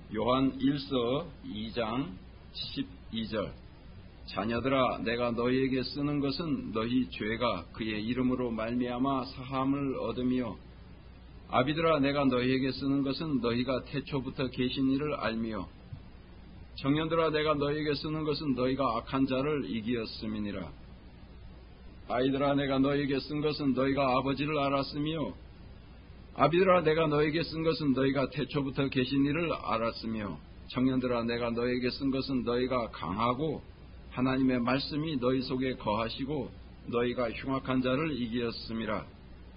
요한 1서 2장 12절 자녀들아 내가 너희에게 쓰는 것은 너희 죄가 그의 이름으로 말미암아 사함을 얻으며 아비들아 내가 너희에게 쓰는 것은 너희가 태초부터 계신 이를 알미요 청년들아 내가 너희에게 쓰는 것은 너희가 악한 자를 이기었음이니라. 아이들아 내가 너희에게 쓴 것은 너희가 아버지를 알았으며 아비들아 내가 너희에게 쓴 것은 너희가 태초부터 계신 이를 알았으며 청년들아 내가 너희에게 쓴 것은 너희가 강하고 하나님의 말씀이 너희 속에 거하시고 너희가 흉악한 자를 이기었음이라.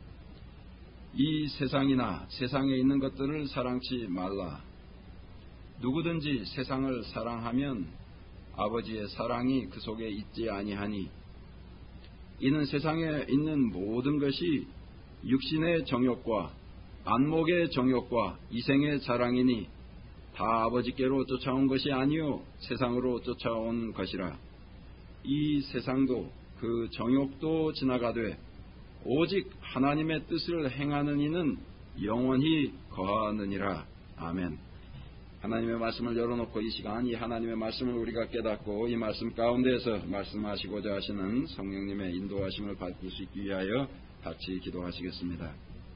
이 세상이나 세상에 있는 것들을 사랑치 말라. 누구든지 세상을 사랑하면 아버지의 사랑이 그 속에 있지 아니하니 이는 세상에 있는 모든 것이 육신의 정욕과 안목의 정욕과 이생의 자랑이니 다 아버지께로 쫓아온 것이 아니요 세상으로 쫓아온 것이라. 이 세상도 그 정욕도 지나가되 오직 하나님의 뜻을 행하는 이는 영원히 거하느니라. 아멘. 하나님의 말씀을 열어놓고 이 시간 이 하나님의 말씀을 우리가 깨닫고 이 말씀 가운데에서 말씀하시고자 하시는 성령님의 인도하심을 받을 수 있기 위하여 같이 기도하시겠습니다.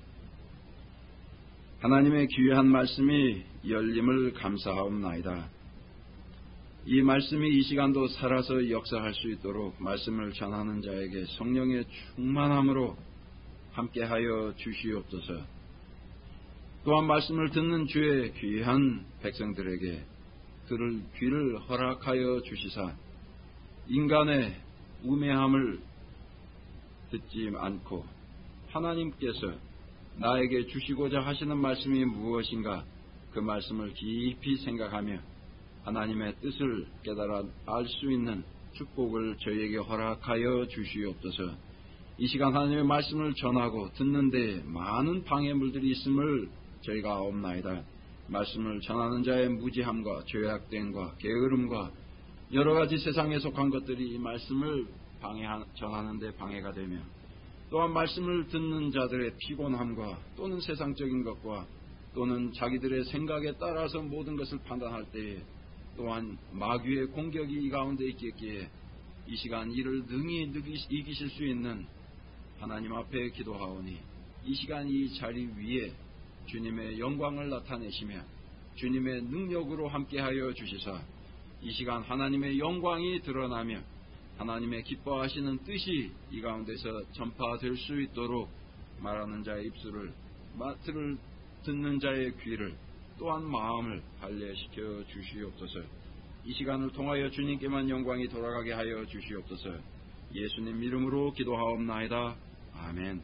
하나님의 귀한 말씀이 열림을 감사하옵나이다. 이 말씀이 이 시간도 살아서 역사할 수 있도록 말씀을 전하는 자에게 성령의 충만함으로 함께하여 주시옵소서. 또한 말씀을 듣는 주의 귀한 백성들에게 들을 귀를 허락하여 주시사 인간의 우매함을 듣지 않고 하나님께서 나에게 주시고자 하시는 말씀이 무엇인가 그 말씀을 깊이 생각하며 하나님의 뜻을 깨달아 알 수 있는 축복을 저희에게 허락하여 주시옵소서. 이 시간 하나님의 말씀을 전하고 듣는 데 많은 방해물들이 있음을 저희가 아옵나이다. 말씀을 전하는 자의 무지함과 죄악됨과 게으름과 여러 가지 세상에 속한 것들이 이 말씀을 전하는 데 방해가 되며 또한 말씀을 듣는 자들의 피곤함과 또는 세상적인 것과 또는 자기들의 생각에 따라서 모든 것을 판단할 때에 또한 마귀의 공격이 이 가운데 있겠기에 이 시간 이를 능히 이기실 수 있는 하나님 앞에 기도하오니 이 시간 이 자리 위에 주님의 영광을 나타내시며 주님의 능력으로 함께하여 주시사 이 시간 하나님의 영광이 드러나며 하나님의 기뻐하시는 뜻이 이 가운데서 전파될 수 있도록 말하는 자의 입술을 듣는 자의 귀를 또한 마음을 할례시켜 주시옵소서. 이 시간을 통하여 주님께만 영광이 돌아가게 하여 주시옵소서. 예수님 이름으로 기도하옵나이다. 아멘.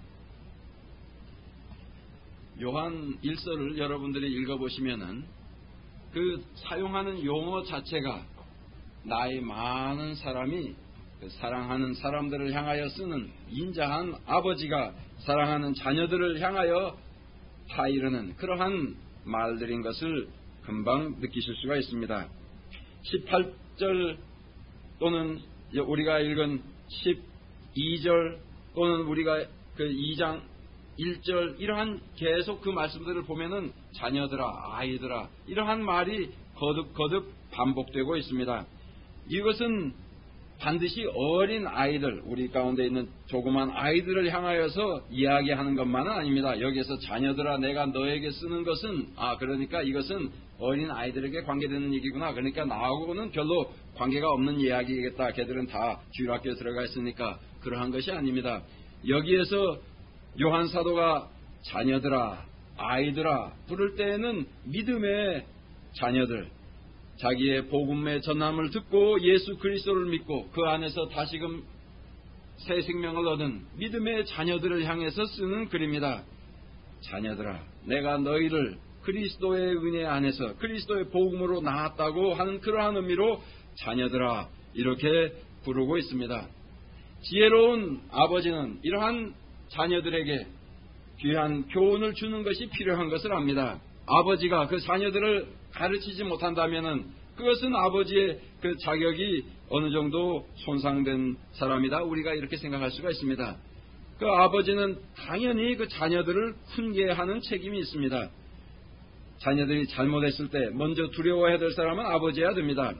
요한 1서를 여러분들이 읽어보시면은 그 사용하는 용어 자체가 나이 많은 사람이 그 사랑하는 사람들을 향하여 쓰는 인자한 아버지가 사랑하는 자녀들을 향하여 타이르는 그러한 말들인 것을 금방 느끼실 수가 있습니다. 18절 또는 우리가 읽은 12절 또는 우리가 그 2장 1절 이러한 계속 그 말씀들을 보면은 자녀들아 아이들아 이러한 말이 거듭 반복되고 있습니다. 이것은 반드시 어린 아이들 우리 가운데 있는 조그만 아이들을 향하여서 이야기하는 것만은 아닙니다. 여기에서 자녀들아 내가 너에게 쓰는 것은 그러니까 이것은 어린 아이들에게 관계되는 얘기구나. 그러니까 나하고는 별로 관계가 없는 이야기겠다. 걔들은 다 주일학교에 들어가 있으니까 그러한 것이 아닙니다. 여기에서 요한 사도가 자녀들아 아이들아 부를 때에는 믿음의 자녀들 자기의 복음의 전함을 듣고 예수 그리스도를 믿고 그 안에서 다시금 새 생명을 얻은 믿음의 자녀들을 향해서 쓰는 글입니다. 자녀들아 내가 너희를 그리스도의 은혜 안에서 그리스도의 복음으로 낳았다고 하는 그러한 의미로 자녀들아 이렇게 부르고 있습니다. 지혜로운 아버지는 이러한 자녀들에게 귀한 교훈을 주는 것이 필요한 것을 압니다. 아버지가 그 자녀들을 가르치지 못한다면은 그것은 아버지의 그 자격이 어느 정도 손상된 사람이다. 우리가 이렇게 생각할 수가 있습니다. 그 아버지는 당연히 그 자녀들을 훈계하는 책임이 있습니다. 자녀들이 잘못했을 때 먼저 두려워해야 될 사람은 아버지여야 됩니다.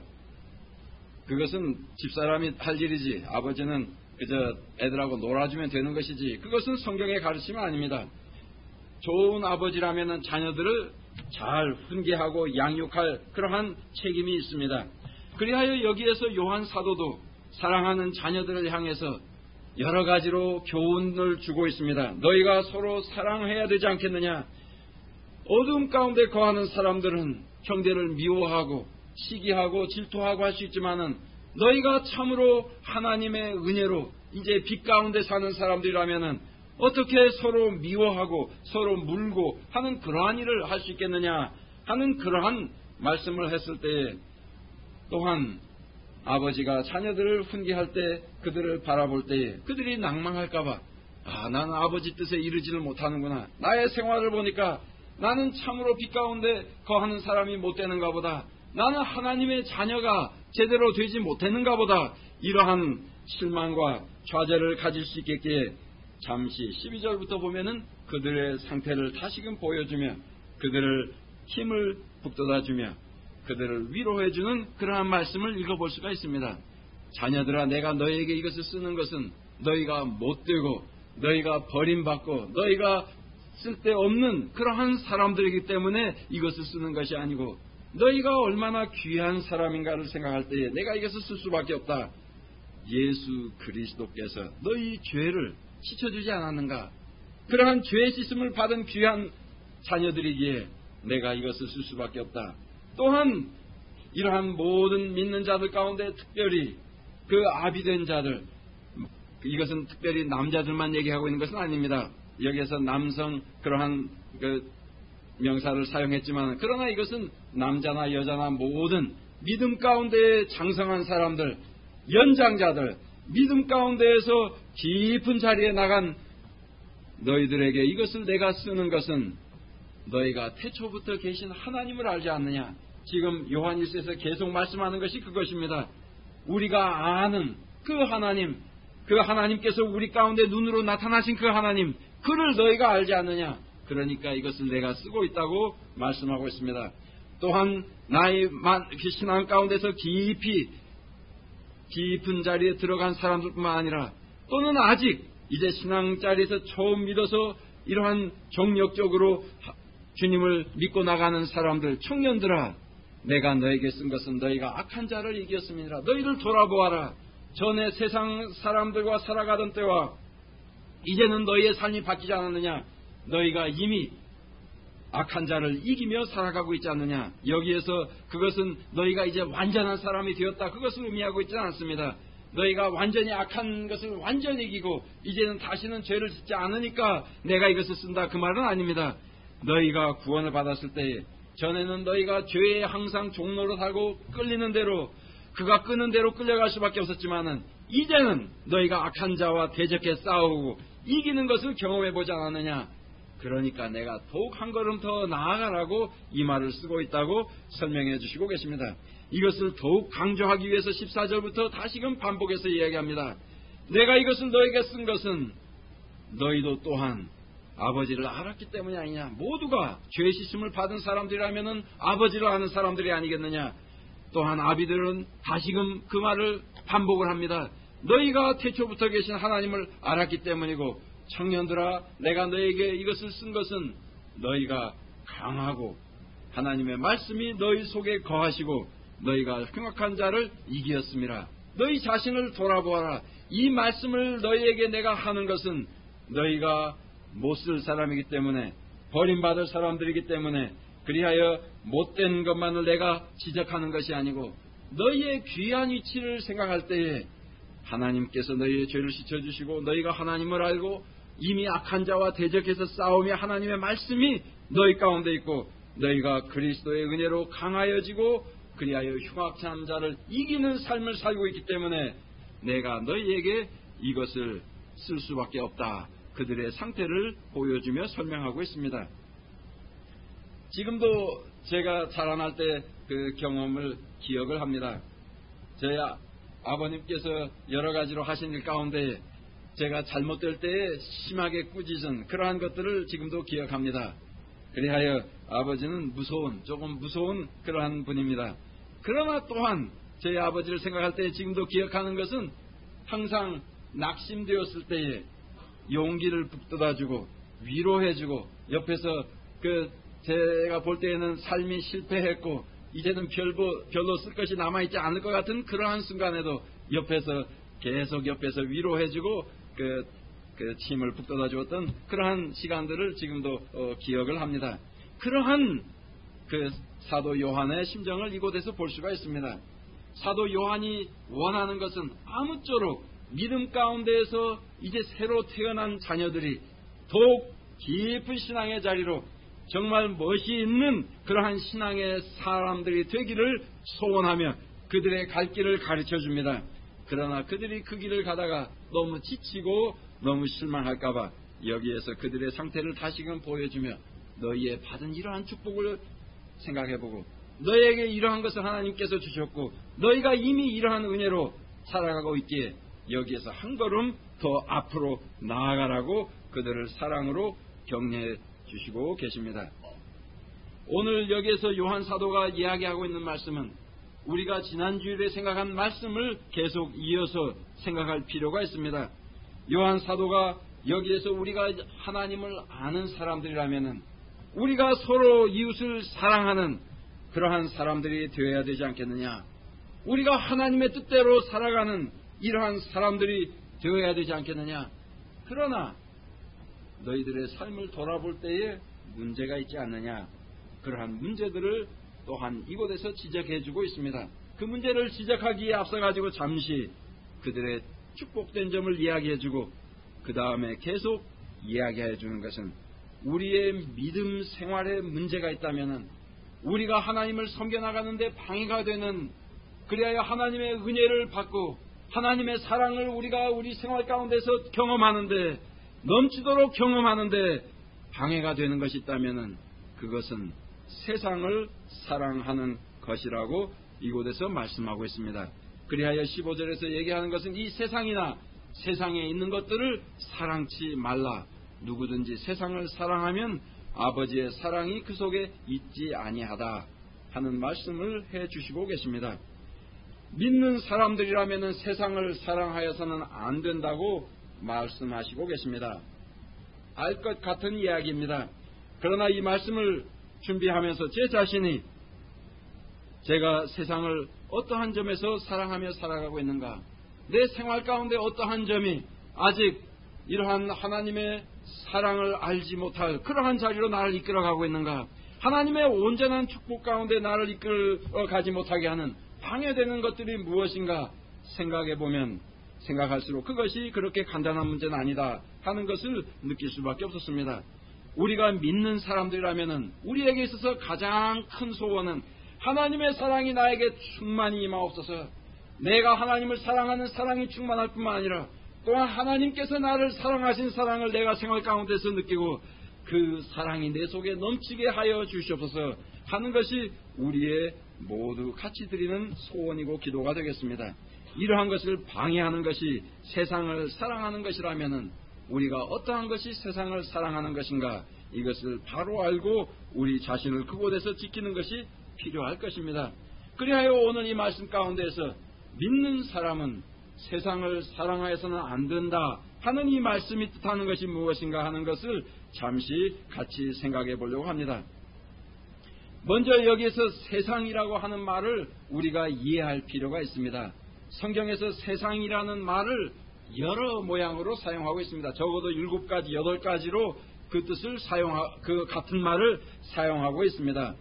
그것은 집사람이 할 일이지 아버지는 그저 애들하고 놀아주면 되는 것이지 그것은 성경의 가르침은 아닙니다. 좋은 아버지라면 자녀들을 잘 훈계하고 양육할 그러한 책임이 있습니다. 그리하여 여기에서 요한 사도도 사랑하는 자녀들을 향해서 여러 가지로 교훈을 주고 있습니다. 너희가 서로 사랑해야 되지 않겠느냐. 어두움 가운데 거하는 사람들은 형제를 미워하고 시기하고 질투하고 할 수 있지만은 너희가 참으로 하나님의 은혜로 이제 빛 가운데 사는 사람들이라면은 어떻게 서로 미워하고 서로 물고 하는 그러한 일을 할 수 있겠느냐 하는 그러한 말씀을 했을 때에 또한 아버지가 자녀들을 훈계할 때 그들을 바라볼 때에 그들이 낭망할까봐 나는 아버지 뜻에 이르지를 못하는구나. 나의 생활을 보니까 나는 참으로 빛 가운데 거하는 사람이 못되는가 보다. 나는 하나님의 자녀가 제대로 되지 못했는가 보다. 이러한 실망과 좌절을 가질 수 있겠기에 잠시 12절부터 보면은 그들의 상태를 다시금 보여주며 그들을 힘을 북돋아주며 그들을 위로해주는 그러한 말씀을 읽어볼 수가 있습니다. 자녀들아, 내가 너희에게 이것을 쓰는 것은 너희가 못되고 너희가 버림받고 너희가 쓸데없는 그러한 사람들이기 때문에 이것을 쓰는 것이 아니고 너희가 얼마나 귀한 사람인가를 생각할 때에 내가 이것을 쓸 수밖에 없다. 예수 그리스도께서 너희 죄를 씻어주지 않았는가? 그러한 죄 씻음을 받은 귀한 자녀들이기에 내가 이것을 쓸 수밖에 없다. 또한 이러한 모든 믿는 자들 가운데 특별히 그 아비된 자들, 이것은 특별히 남자들만 얘기하고 있는 것은 아닙니다. 여기에서 남성 그러한 그 명사를 사용했지만 그러나 이것은 남자나 여자나 모든 믿음 가운데 장성한 사람들, 연장자들, 믿음 가운데에서 깊은 자리에 나간 너희들에게 이것을 내가 쓰는 것은 너희가 태초부터 계신 하나님을 알지 않느냐. 지금 요한 1서에서 계속 말씀하는 것이 그것입니다. 우리가 아는 그 하나님, 그 하나님께서 우리 가운데 눈으로 나타나신 그 하나님, 그를 너희가 알지 않느냐. 그러니까 이것을 내가 쓰고 있다고 말씀하고 있습니다. 또한 나의 신앙 가운데서 깊은 자리에 들어간 사람들뿐만 아니라 또는 아직 이제 신앙 자리에서 처음 믿어서 이러한 정력적으로 주님을 믿고 나가는 사람들, 청년들아, 내가 너에게 쓴 것은 너희가 악한 자를 이겼음이니라. 너희를 돌아보아라. 전에 세상 사람들과 살아가던 때와 이제는 너희의 삶이 바뀌지 않았느냐. 너희가 이미 악한 자를 이기며 살아가고 있지 않느냐. 여기에서 그것은 너희가 이제 완전한 사람이 되었다, 그것을 의미하고 있지는 않습니다. 너희가 완전히 악한 것을 완전히 이기고 이제는 다시는 죄를 짓지 않으니까 내가 이것을 쓴다, 그 말은 아닙니다. 너희가 구원을 받았을 때 전에는 너희가 죄에 항상 종로로 살고 끌리는 대로, 그가 끄는 대로 끌려갈 수밖에 없었지만은 이제는 너희가 악한 자와 대적해 싸우고 이기는 것을 경험해보지 않았느냐. 그러니까 내가 더욱 한 걸음 더 나아가라고 이 말을 쓰고 있다고 설명해 주시고 계십니다. 이것을 더욱 강조하기 위해서 14절부터 다시금 반복해서 이야기합니다. 내가 이것을 너에게 쓴 것은 너희도 또한 아버지를 알았기 때문이 아니냐. 모두가 죄 씻음을 받은 사람들이라면 아버지를 아는 사람들이 아니겠느냐. 또한 아비들은 다시금 그 말을 반복을 합니다. 너희가 태초부터 계신 하나님을 알았기 때문이고, 청년들아, 내가 너에게 이것을 쓴 것은 너희가 강하고 하나님의 말씀이 너희 속에 거하시고 너희가 흉악한 자를 이기었음이라. 너희 자신을 돌아보아라. 이 말씀을 너희에게 내가 하는 것은 너희가 못 쓸 사람이기 때문에, 버림받을 사람들이기 때문에, 그리하여 못된 것만을 내가 지적하는 것이 아니고 너희의 귀한 위치를 생각할 때에 하나님께서 너희의 죄를 씻어주시고 너희가 하나님을 알고 이미 악한 자와 대적해서 싸우며 하나님의 말씀이 너희 가운데 있고 너희가 그리스도의 은혜로 강하여지고 그리하여 흉악한 자를 이기는 삶을 살고 있기 때문에 내가 너희에게 이것을 쓸 수밖에 없다. 그들의 상태를 보여주며 설명하고 있습니다. 지금도 제가 자라날 때 그 경험을 기억을 합니다. 저희 아버님께서 여러 가지로 하신 일 가운데 제가 잘못될 때에 심하게 꾸짖은 그러한 것들을 지금도 기억합니다. 그리하여 아버지는 조금 무서운 그러한 분입니다. 그러나 또한 저희 아버지를 생각할 때 지금도 기억하는 것은 항상 낙심되었을 때에 용기를 북돋아주고 위로해주고 옆에서 제가 볼 때에는 삶이 실패했고 이제는 별로 쓸 것이 남아있지 않을 것 같은 그러한 순간에도 계속 옆에서 위로해주고 침을 북돋아 주었던 그러한 시간들을 지금도 기억을 합니다. 그러한 사도 요한의 심정을 이곳에서 볼 수가 있습니다. 사도 요한이 원하는 것은 아무쪼록 믿음 가운데에서 이제 새로 태어난 자녀들이 더욱 깊은 신앙의 자리로 정말 멋이 있는 그러한 신앙의 사람들이 되기를 소원하며 그들의 갈 길을 가르쳐 줍니다. 그러나 그들이 그 길을 가다가 너무 지치고 너무 실망할까봐 여기에서 그들의 상태를 다시금 보여주며 너희의 받은 이러한 축복을 생각해보고 너희에게 이러한 것을 하나님께서 주셨고 너희가 이미 이러한 은혜로 살아가고 있기에 여기에서 한 걸음 더 앞으로 나아가라고 그들을 사랑으로 격려해 주시고 계십니다. 오늘 여기에서 요한 사도가 이야기하고 있는 말씀은 우리가 지난주일에 생각한 말씀을 계속 이어서 생각할 필요가 있습니다. 요한 사도가 여기에서 우리가 하나님을 아는 사람들이라면 우리가 서로 이웃을 사랑하는 그러한 사람들이 되어야 되지 않겠느냐. 우리가 하나님의 뜻대로 살아가는 이러한 사람들이 되어야 되지 않겠느냐. 그러나 너희들의 삶을 돌아볼 때에 문제가 있지 않느냐. 그러한 문제들을 또한 이곳에서 지적해주고 있습니다. 그 문제를 지적하기에 앞서가지고 잠시 그들의 축복된 점을 이야기해주고 그 다음에 계속 이야기해주는 것은 우리의 믿음 생활에 문제가 있다면 우리가 하나님을 섬겨나가는데 방해가 되는, 그리하여 하나님의 은혜를 받고 하나님의 사랑을 우리가 우리 생활 가운데서 경험하는데, 넘치도록 경험하는데 방해가 되는 것이 있다면 그것은 세상을 사랑하는 것이라고 이곳에서 말씀하고 있습니다. 그리하여 15절에서 얘기하는 것은 이 세상이나 세상에 있는 것들을 사랑치 말라. 누구든지 세상을 사랑하면 아버지의 사랑이 그 속에 있지 아니하다 하는 말씀을 해주시고 계십니다. 믿는 사람들이라면 세상을 사랑하여서는 안 된다고 말씀하시고 계십니다. 알 것 같은 이야기입니다. 그러나 이 말씀을 준비하면서 제 자신이 제가 세상을 어떠한 점에서 사랑하며 살아가고 있는가, 내 생활 가운데 어떠한 점이 아직 이러한 하나님의 사랑을 알지 못할 그러한 자리로 나를 이끌어가고 있는가, 하나님의 온전한 축복 가운데 나를 이끌어가지 못하게 하는 방해되는 것들이 무엇인가 생각해보면 생각할수록 그것이 그렇게 간단한 문제는 아니다 하는 것을 느낄 수밖에 없었습니다. 우리가 믿는 사람들이라면 우리에게 있어서 가장 큰 소원은 하나님의 사랑이 나에게 충만히 임하옵소서, 내가 하나님을 사랑하는 사랑이 충만할 뿐만 아니라 또한 하나님께서 나를 사랑하신 사랑을 내가 생활 가운데서 느끼고 그 사랑이 내 속에 넘치게 하여 주시옵소서 하는 것이 우리의 모두 같이 드리는 소원이고 기도가 되겠습니다. 이러한 것을 방해하는 것이 세상을 사랑하는 것이라면 우리가 어떠한 것이 세상을 사랑하는 것인가, 이것을 바로 알고 우리 자신을 그곳에서 지키는 것이 필요할 것입니다. 그리하여 오늘 이 말씀 가운데에서 믿는 사람은 세상을 사랑하여서는 안 된다 하는 이 말씀이 뜻하는 것이 무엇인가 하는 것을 잠시 같이 생각해 보려고 합니다. 먼저 여기에서 세상이라고 하는 말을 우리가 이해할 필요가 있습니다. 성경에서 세상이라는 말을 여러 모양으로 사용하고 있습니다. 적어도 7가지, 8가지로 그 뜻을 그 같은 말을 사용하고 있습니다.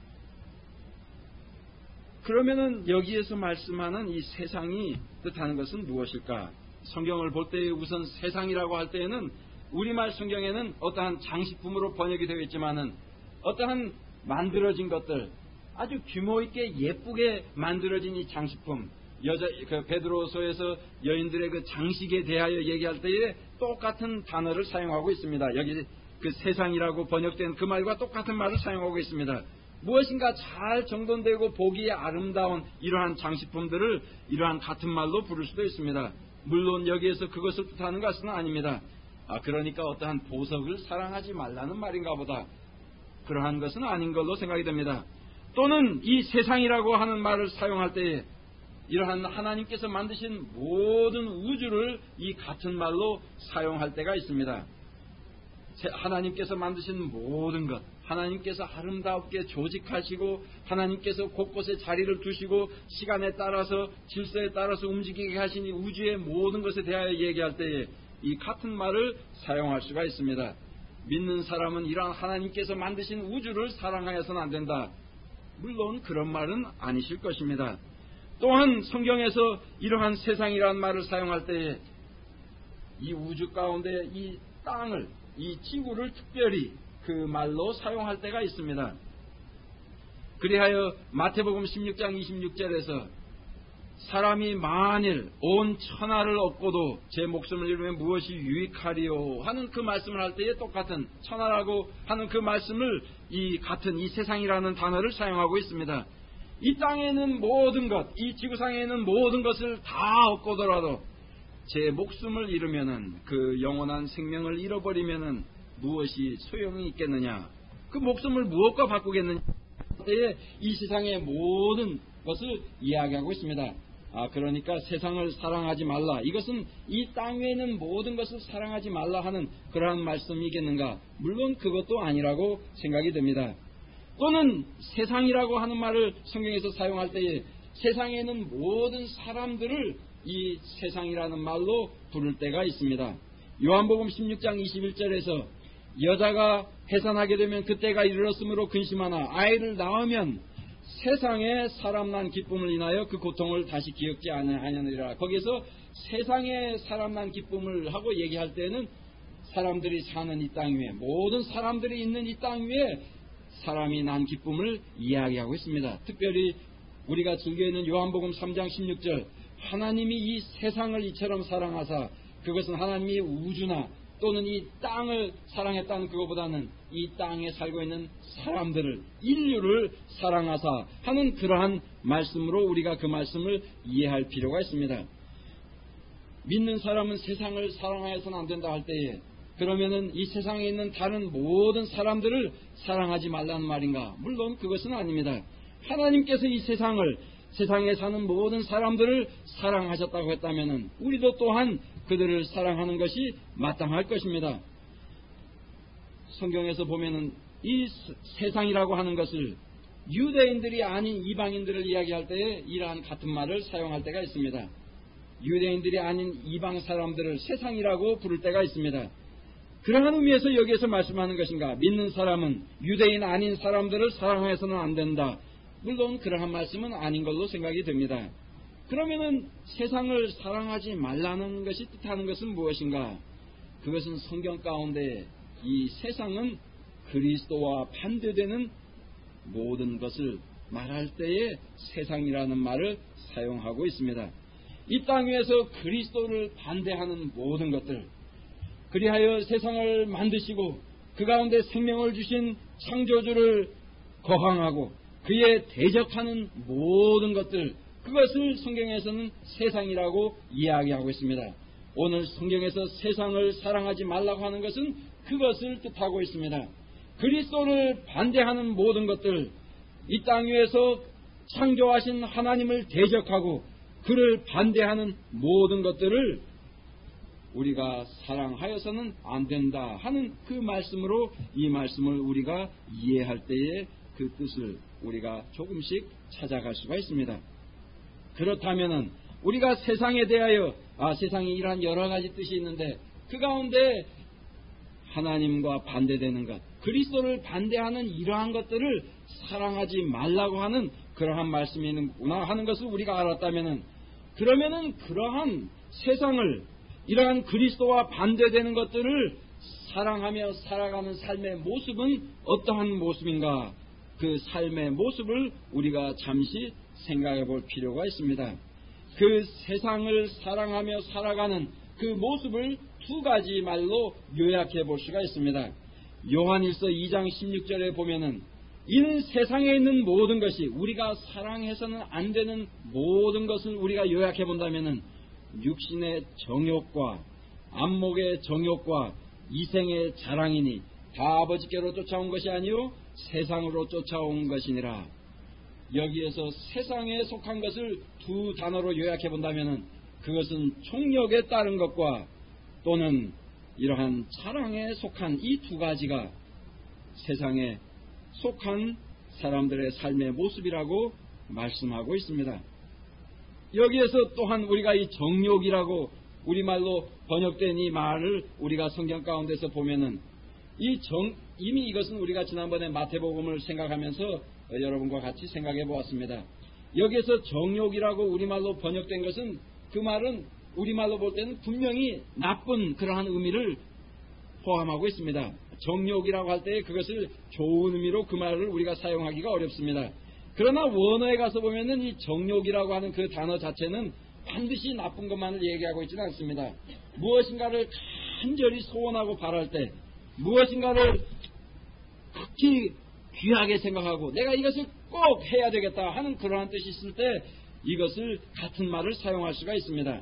그러면은 여기에서 말씀하는 이 세상이 뜻하는 것은 무엇일까? 성경을 볼 때 우선 세상이라고 할 때에는 우리말 성경에는 어떠한 장식품으로 번역이 되어 있지만은 어떠한 만들어진 것들, 아주 규모 있게 예쁘게 만들어진 이 장식품, 베드로서에서 여인들의 그 장식에 대하여 얘기할 때에 똑같은 단어를 사용하고 있습니다. 여기 그 세상이라고 번역된 그 말과 똑같은 말을 사용하고 있습니다. 무엇인가 잘 정돈되고 보기에 아름다운 이러한 장식품들을 이러한 같은 말로 부를 수도 있습니다. 물론 여기에서 그것을 뜻하는 것은 아닙니다. 그러니까 어떠한 보석을 사랑하지 말라는 말인가 보다, 그러한 것은 아닌 걸로 생각이 됩니다. 또는 이 세상이라고 하는 말을 사용할 때에 이러한 하나님께서 만드신 모든 우주를 이 같은 말로 사용할 때가 있습니다. 하나님께서 만드신 모든 것, 하나님께서 아름답게 조직하시고 하나님께서 곳곳에 자리를 두시고 시간에 따라서 질서에 따라서 움직이게 하신 이 우주의 모든 것에 대하여 얘기할 때에 이 같은 말을 사용할 수가 있습니다. 믿는 사람은 이러한 하나님께서 만드신 우주를 사랑하여서는 안 된다. 물론 그런 말은 아니실 것입니다. 또한 성경에서 이러한 세상이라는 말을 사용할 때에 이 우주 가운데 이 땅을, 이 지구를 특별히 그 말로 사용할 때가 있습니다. 그리하여 마태복음 16장 26절에서 사람이 만일 온 천하를 얻고도 제 목숨을 잃으면 무엇이 유익하리요 하는 그 말씀을 할 때에 똑같은 천하라고 하는 그 말씀을 이 같은 이 세상이라는 단어를 사용하고 있습니다. 이 땅에는 모든 것, 이 지구상에는 모든 것을 다 얻고더라도 제 목숨을 잃으면은 그 영원한 생명을 잃어버리면은 무엇이 소용이 있겠느냐? 그 목숨을 무엇과 바꾸겠느냐? 때에 이 세상의 모든 것을 이야기하고 있습니다. 그러니까 세상을 사랑하지 말라. 이것은 이 땅 위에 있는 모든 것을 사랑하지 말라 하는 그러한 말씀이겠는가? 물론 그것도 아니라고 생각이 됩니다. 또는 세상이라고 하는 말을 성경에서 사용할 때에 세상에는 모든 사람들을 이 세상이라는 말로 부를 때가 있습니다. 요한복음 16장 21절에서 여자가 해산하게 되면 그때가 이르렀으므로 근심하나 아이를 낳으면 세상에 사람 난 기쁨을 인하여 그 고통을 다시 기억지 아니하느니라. 거기서 세상에 사람 난 기쁨을 하고 얘기할 때는 사람들이 사는 이 땅 위에, 모든 사람들이 있는 이 땅 위에 사람이 난 기쁨을 이야기하고 있습니다. 특별히 우리가 즐겨 있는 요한복음 3장 16절, 하나님이 이 세상을 이처럼 사랑하사, 그것은 하나님이 우주나 또는 이 땅을 사랑했다는 그것보다는 이 땅에 살고 있는 사람들을, 인류를 사랑하사 하는 그러한 말씀으로 우리가 그 말씀을 이해할 필요가 있습니다. 믿는 사람은 세상을 사랑하여서는 안 된다 할 때에 그러면은 이 세상에 있는 다른 모든 사람들을 사랑하지 말라는 말인가? 물론 그것은 아닙니다. 하나님께서 이 세상에 사는 모든 사람들을 사랑하셨다고 했다면은 우리도 또한 그들을 사랑하는 것이 마땅할 것입니다. 성경에서 보면은 이 세상이라고 하는 것을 유대인들이 아닌 이방인들을 이야기할 때에 이러한 같은 말을 사용할 때가 있습니다. 유대인들이 아닌 이방 사람들을 세상이라고 부를 때가 있습니다. 그러한 의미에서 여기에서 말씀하는 것인가? 믿는 사람은 유대인 아닌 사람들을 사랑해서는 안 된다. 물론 그러한 말씀은 아닌 걸로 생각이 됩니다. 그러면은 세상을 사랑하지 말라는 것이 뜻하는 것은 무엇인가? 그것은 성경 가운데 이 세상은 그리스도와 반대되는 모든 것을 말할 때에 세상이라는 말을 사용하고 있습니다. 이 땅 위에서 그리스도를 반대하는 모든 것들, 그리하여 세상을 만드시고 그 가운데 생명을 주신 창조주를 거항하고 그에 대적하는 모든 것들, 그것을 성경에서는 세상이라고 이야기하고 있습니다. 오늘 성경에서 세상을 사랑하지 말라고 하는 것은 그것을 뜻하고 있습니다. 그리스도를 반대하는 모든 것들, 이 땅 위에서 창조하신 하나님을 대적하고 그를 반대하는 모든 것들을 우리가 사랑하여서는 안 된다 하는 그 말씀으로 이 말씀을 우리가 이해할 때에 그 뜻을 우리가 조금씩 찾아갈 수가 있습니다. 그렇다면은 우리가 세상에 대하여 세상에 이러한 여러 가지 뜻이 있는데 그 가운데 하나님과 반대되는 것, 그리스도를 반대하는 이러한 것들을 사랑하지 말라고 하는 그러한 말씀이 있는구나 하는 것을 우리가 알았다면은, 그러면은 그러한 세상을, 이러한 그리스도와 반대되는 것들을 사랑하며 살아가는 삶의 모습은 어떠한 모습인가? 그 삶의 모습을 우리가 잠시 생각해 볼 필요가 있습니다. 그 세상을 사랑하며 살아가는 그 모습을 두 가지 말로 요약해 볼 수가 있습니다. 요한일서 2장 16절에 보면은 이는 세상에 있는 모든 것이, 우리가 사랑해서는 안 되는 모든 것을 우리가 요약해 본다면은 육신의 정욕과 안목의 정욕과 이생의 자랑이니 다 아버지께로 쫓아온 것이 아니요 세상으로 쫓아온 것이니라. 여기에서 세상에 속한 것을 두 단어로 요약해 본다면 그것은 총력에 따른 것과 또는 이러한 자랑에 속한 이 두 가지가 세상에 속한 사람들의 삶의 모습이라고 말씀하고 있습니다. 여기에서 또한 우리가 이 정욕이라고 우리말로 번역된 이 말을 우리가 성경 가운데서 보면은 이미 이것은 우리가 지난번에 마태복음을 생각하면서 여러분과 같이 생각해 보았습니다. 여기에서 정욕이라고 우리말로 번역된 것은 그 말은 우리말로 볼 때는 분명히 나쁜 그러한 의미를 포함하고 있습니다. 정욕이라고 할 때 그것을 좋은 의미로 그 말을 우리가 사용하기가 어렵습니다. 그러나 원어에 가서 보면은 이 정욕이라고 하는 그 단어 자체는 반드시 나쁜 것만을 얘기하고 있지는 않습니다. 무엇인가를 간절히 소원하고 바랄 때, 무엇인가를 극히 귀하게 생각하고 내가 이것을 꼭 해야 되겠다 하는 그러한 뜻이 있을 때 이것을 같은 말을 사용할 수가 있습니다.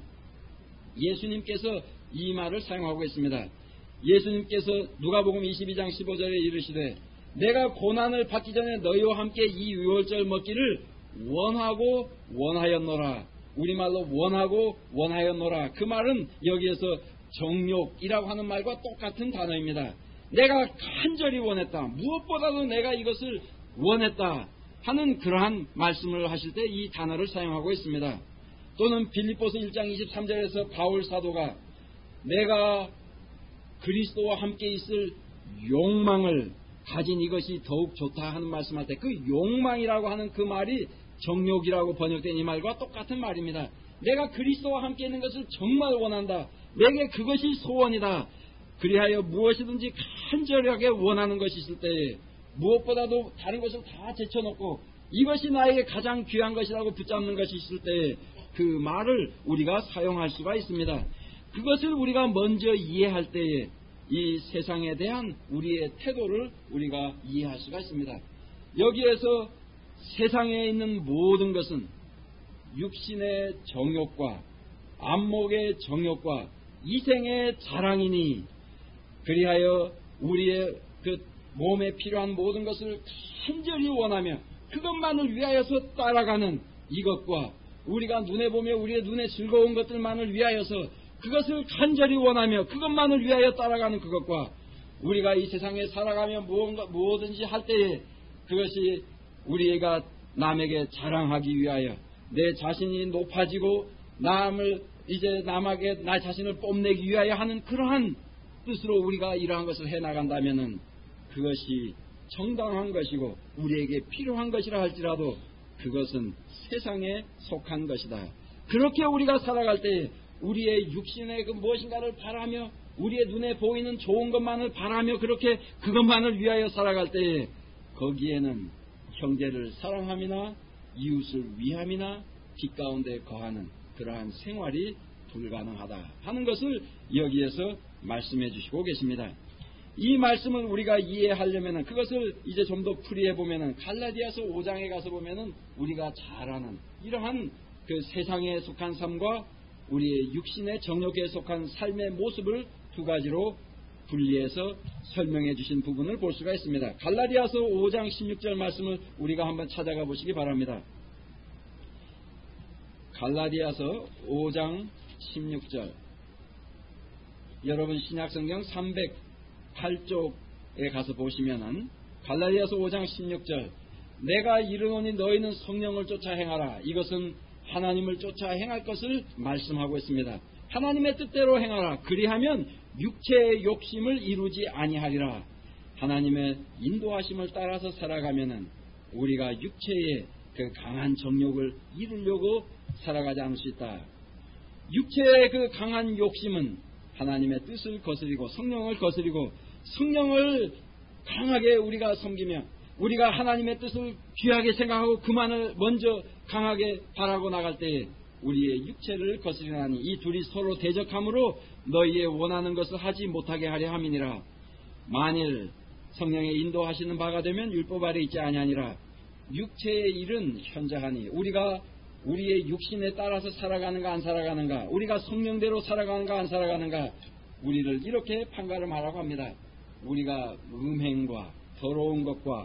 예수님께서 이 말을 사용하고 있습니다. 예수님께서 누가복음 22장 15절에 이르시되 내가 고난을 받기 전에 너희와 함께 이 유월절 먹기를 원하고 원하였노라. 우리말로 원하고 원하였노라. 그 말은 여기에서 정욕이라고 하는 말과 똑같은 단어입니다. 내가 간절히 원했다. 무엇보다도 내가 이것을 원했다 하는 그러한 말씀을 하실 때 이 단어를 사용하고 있습니다. 또는 빌립보서 1장 23절에서 바울 사도가 내가 그리스도와 함께 있을 욕망을 가진 이것이 더욱 좋다 하는 말씀할 때 그 욕망이라고 하는 그 말이 정욕이라고 번역된 이 말과 똑같은 말입니다. 내가 그리스도와 함께 있는 것을 정말 원한다. 내게 그것이 소원이다. 그리하여 무엇이든지 간절하게 원하는 것이 있을 때에 무엇보다도 다른 것을 다 제쳐놓고 이것이 나에게 가장 귀한 것이라고 붙잡는 것이 있을 때에 그 말을 우리가 사용할 수가 있습니다. 그것을 우리가 먼저 이해할 때에 이 세상에 대한 우리의 태도를 우리가 이해할 수가 있습니다. 여기에서 세상에 있는 모든 것은 육신의 정욕과 안목의 정욕과 이생의 자랑이니 그리하여 우리의 그 몸에 필요한 모든 것을 간절히 원하며 그것만을 위하여서 따라가는 이것과 우리가 눈에 보며 우리의 눈에 즐거운 것들만을 위하여서 그것을 간절히 원하며 그것만을 위하여 따라가는 그것과 우리가 이 세상에 살아가며 무엇든지 할 때에 그것이 우리가 남에게 자랑하기 위하여 내 자신이 높아지고 남에게 나 자신을 뽐내기 위하여 하는 그러한 뜻으로 우리가 이러한 것을 해나간다면은 그것이 정당한 것이고 우리에게 필요한 것이라 할지라도 그것은 세상에 속한 것이다. 그렇게 우리가 살아갈 때에 우리의 육신의 그 무엇인가를 바라며 우리의 눈에 보이는 좋은 것만을 바라며 그렇게 그것만을 위하여 살아갈 때에 거기에는 형제를 사랑함이나 이웃을 위함이나 빛 가운데 거하는 그러한 생활이 불가능하다 하는 것을 여기에서 말씀해 주시고 계십니다. 이 말씀을 우리가 이해하려면 그것을 이제 좀 더 풀이해 보면 갈라디아서 5장에 가서 보면 우리가 잘 아는 이러한 그 세상에 속한 삶과 우리의 육신의 정욕에 속한 삶의 모습을 두 가지로 분리해서 설명해 주신 부분을 볼 수가 있습니다. 갈라디아서 5장 16절 말씀을 우리가 한번 찾아가 보시기 바랍니다. 갈라디아서 5장 16절 여러분 신약성경 308쪽에 가서 보시면은 갈라디아서 5장 16절 내가 이르노니 너희는 성령을 쫓아 행하라. 이것은 하나님을 쫓아 행할 것을 말씀하고 있습니다. 하나님의 뜻대로 행하라. 그리하면 육체의 욕심을 이루지 아니하리라. 하나님의 인도하심을 따라서 살아가면은 우리가 육체의 그 강한 정욕을 이루려고 살아가지 않을 수 있다. 육체의 그 강한 욕심은 하나님의 뜻을 거스리고 성령을 거스리고 성령을 강하게 우리가 섬기며 우리가 하나님의 뜻을 귀하게 생각하고 그만을 먼저 강하게 바라고 나갈 때에 우리의 육체를 거스리나니 이 둘이 서로 대적함으로 너희의 원하는 것을 하지 못하게 하려 함이니라. 만일 성령의 인도하시는 바가 되면 율법 아래 있지 아니하니라. 육체의 일은 현저하니 우리가 우리의 육신에 따라서 살아가는가 안 살아가는가 우리가 성령대로 살아가는가 안 살아가는가 우리를 이렇게 판가름하라고 합니다. 우리가 음행과 더러운 것과